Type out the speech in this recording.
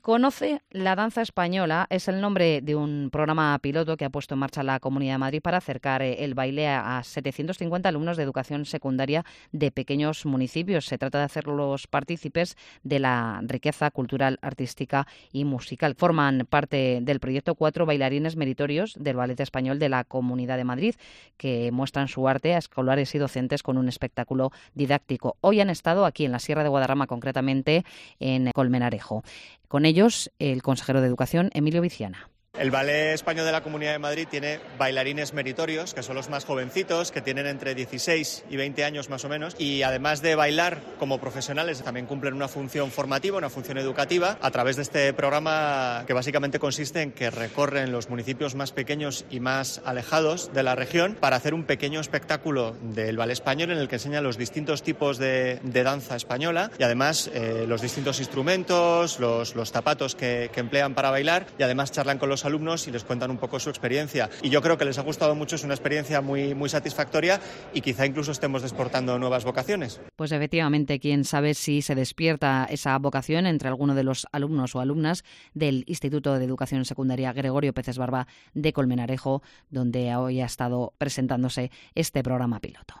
Conoce la danza española es el nombre de un programa piloto que ha puesto en marcha la Comunidad de Madrid para acercar el baile a 750 alumnos de educación secundaria de pequeños municipios. Se trata de hacerlos partícipes de la riqueza cultural, artística y musical. Forman parte del proyecto 4 bailarines meritorios del Ballet Español de la Comunidad de Madrid, que muestran su arte a escolares y docentes con un espectáculo didáctico. Hoy han estado aquí en la Sierra de Guadarrama, concretamente en Colmenarejo. Con ellos, el consejero de Educación, Emilio Viciana. El Ballet Español de la Comunidad de Madrid tiene bailarines meritorios, que son los más jovencitos, que tienen entre 16 y 20 años más o menos, y además de bailar como profesionales, también cumplen una función formativa, una función educativa, a través de este programa que básicamente consiste en que recorren los municipios más pequeños y más alejados de la región para hacer un pequeño espectáculo del ballet español en el que enseñan los distintos tipos de danza española y además los distintos instrumentos, los zapatos que emplean para bailar, y además charlan con los alumnos y les cuentan un poco su experiencia. Y yo creo que les ha gustado mucho, es una experiencia muy, muy satisfactoria y quizá incluso estemos desportando nuevas vocaciones. Pues efectivamente, quién sabe si se despierta esa vocación entre alguno de los alumnos o alumnas del Instituto de Educación Secundaria Gregorio Peces Barba de Colmenarejo, donde hoy ha estado presentándose este programa piloto.